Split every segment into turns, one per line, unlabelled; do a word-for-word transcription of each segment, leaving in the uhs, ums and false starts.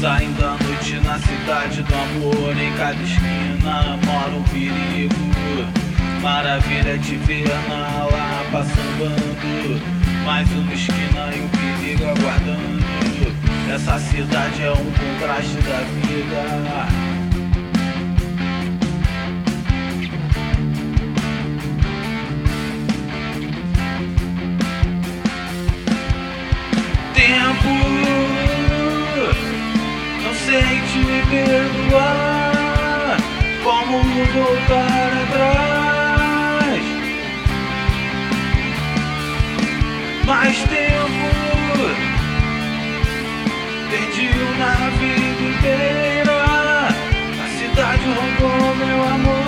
Saindo à noite na cidade do amor, em cada esquina mora um perigo. Maravilha te ver na Lapa sambando, mais uma esquina e um perigo aguardando. Essa cidade é um contraste da vida. Tempo, não sei te perdoar, como voltar atrás. Mais tempo, perdi-o na vida inteira. A cidade roubou meu amor.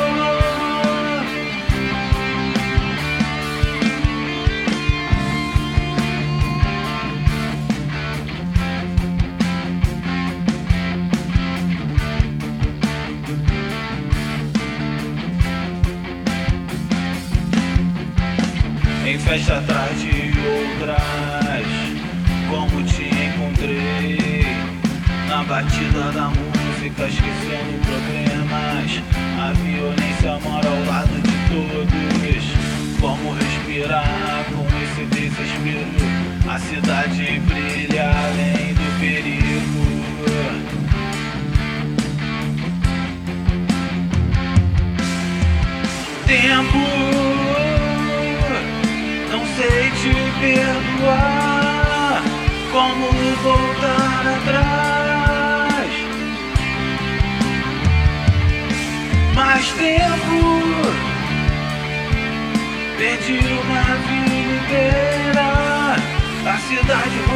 Em festa atrás de outras, como te encontrei na batida da música, esquecendo problemas. A violência mora ao lado de todos. Como respirar com esse desespero? A cidade brilha além do perigo. Tempo, não sei te perdoar, como voltar atrás. Mais tempo, perdi na vida inteira. A cidade